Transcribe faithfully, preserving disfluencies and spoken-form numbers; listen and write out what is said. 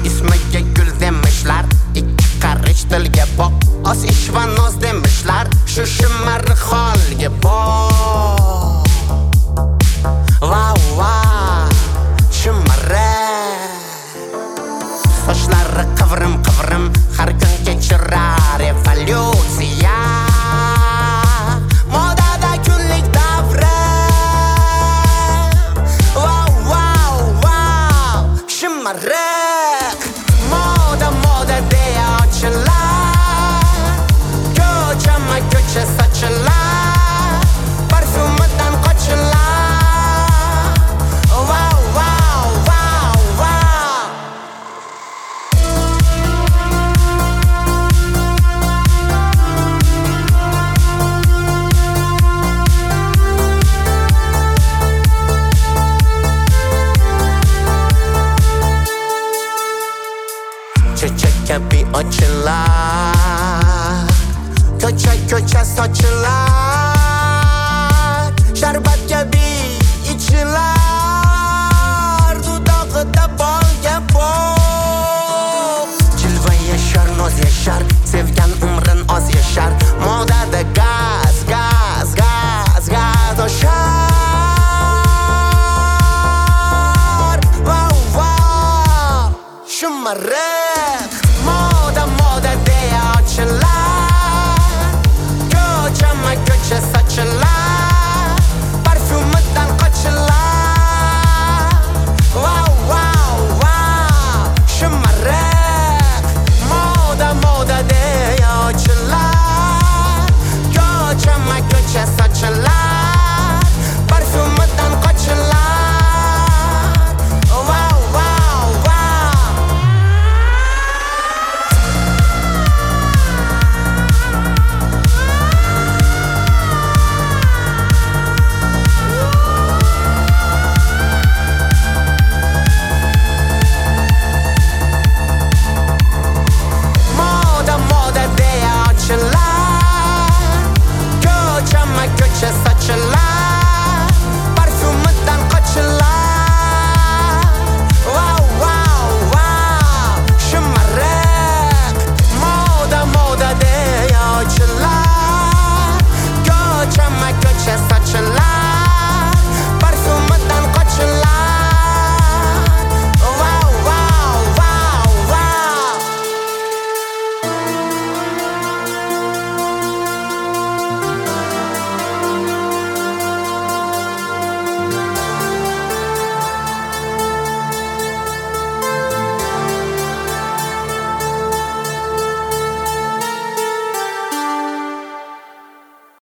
ismiga gul demişlar, ikki qarich tilga boq, oz ish va noz demişlar, shu shimarli holga boq. Wow wow, shimarli sochlari qivrim qivrim, har kun kechirar evolyutsiya. Modada kunlik davra. Wow wow wow, shimarli moda moda deya ochilar, ko'chama ko'cha sochilar, parfumidan qochilar. Wow wow wow wow. Çiçek kabi ochilar, ko'cha ko'cha sochilar, sharbat kabi ichilar, dudog'ida bolga bo'q. Jilva yashar, noz yashar, sevgan umrin oz yashar, modada gaz gaz gaz gaz oshar. Wow wow, shimarli